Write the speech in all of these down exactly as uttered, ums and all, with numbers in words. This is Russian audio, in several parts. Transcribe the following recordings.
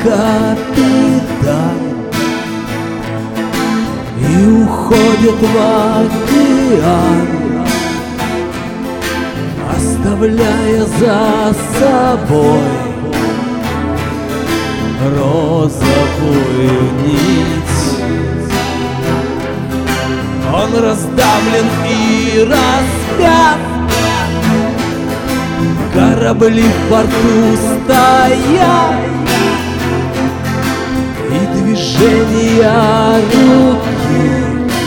капитан и уходит в океан, оставляя за собой розовую нить. Он раздавлен и распят, корабли в порту стоят, и движения руки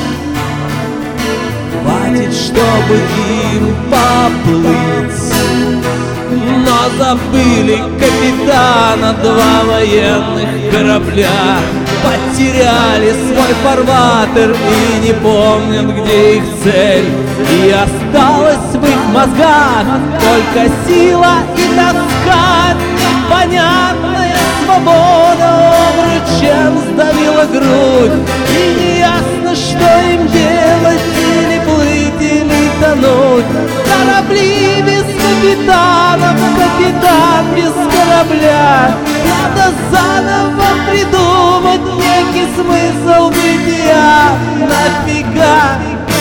хватит, чтобы им поплыть. Но забыли капитана два военных корабля, потеряли свой фарватер и не помнят, где их цель. И осталась в их мозгах только сила и тоска. Непонятная свобода обручем сдавила грудь, и неясно, что им делать: или плыть, или тонуть. Корабли без капитанов, капитан без корабля. Надо заново придумать некий смысл бытия. Нафига?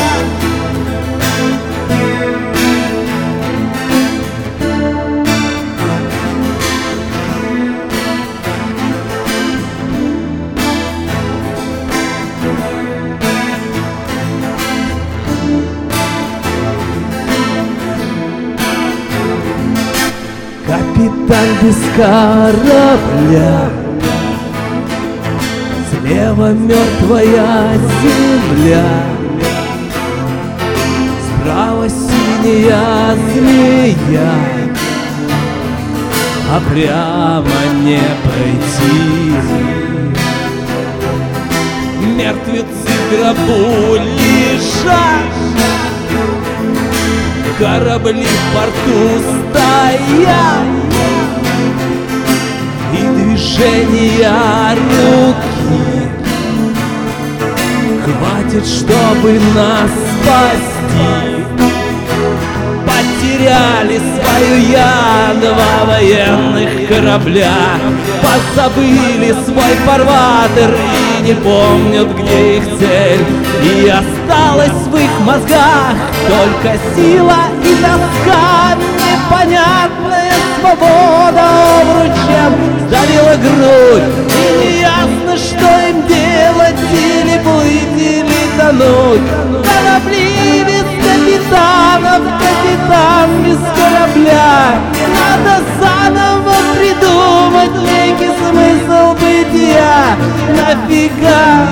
Капитан без корабля, слева мертвая земля, справа синяя змея, а прямо не пойти. Мертвецы в гробу лежат, корабли в порту стоят, и движения руки хватит, чтобы нас спасти. Потеряли свою я два военных корабля, позабыли свой фарватер и не помнят, где их цель. И осталась в их мозгах только сила и тоска. Непонятная свобода обручем сдавила грудь, и неясно, что им делать: или плыть, или тонуть. Корабли без капитанов, капитан без корабля. Надо заново придумать некий смысл бытия. Нафига?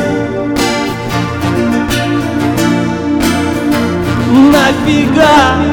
Нафига?